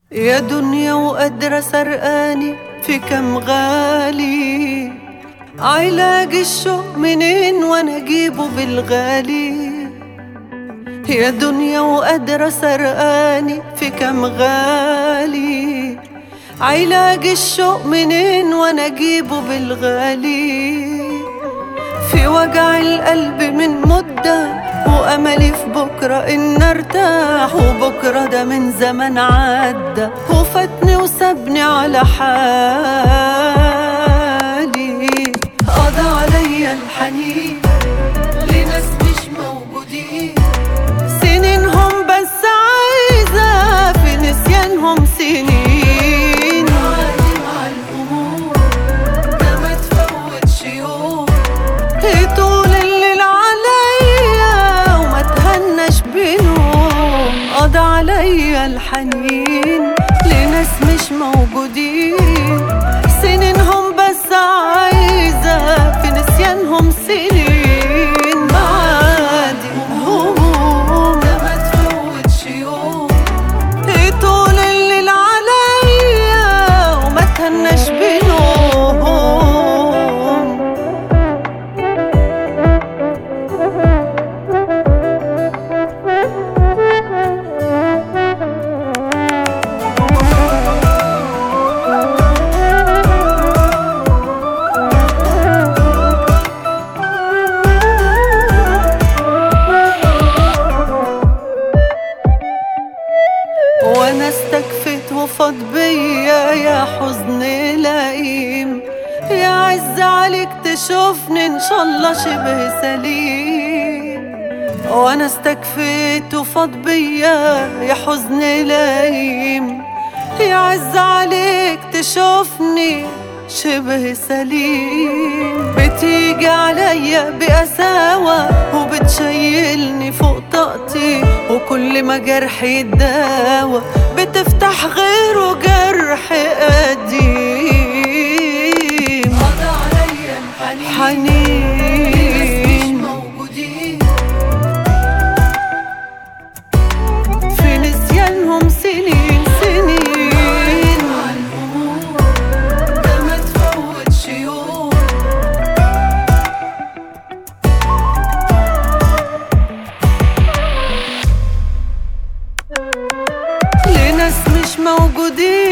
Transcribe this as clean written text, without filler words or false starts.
يا دنيا وقادرة سرقاني في كم غالي، علاج الشوق منين وانا اجيبه بالغالي. يا دنيا وقادرة سرقاني في كم غالي، علاج الشوق منين وانا اجيبه بالغالي. في وجع القلب من مدة وأملي في بكرة إن ارتاح، وبكرة ده من زمان عدى وفاتني وسابني على حالي. قضى عليا الحنين لناس مش موجودين، سنينهم بس عايزة في نسيانهم سنين. عادي مع الهموم ده ما تفوتش يوم، طول الليل عليا وما تهناش بنوم. قضى عليا الحنين لناس مش موجودين، سنينهم بس عايزة في نسيانهم سنين. معادي هموم ده ما تفوتش يوم، طول الليل عليا وما تهناش بنوم. وانا استكفيت وفاض بيا يا حزن لئيم، يا عز عليك تشوفني ان شاء الله شبه سليم. وانا استكفيت وفاض بيا يا حزن لئيم، يا عز عليك تشوفني شبه سليم. بتيجي عليا بقساوة وبتشيلني فوق طاقتي، وكل ما جرحي يتداوى بتفتح غيره جرح قديم. قضى عليا الحنين مش موجودين، في نسيانهم سنين سنين. مع الهموم ده ما تفوتش يوم، لناس مش موجودين.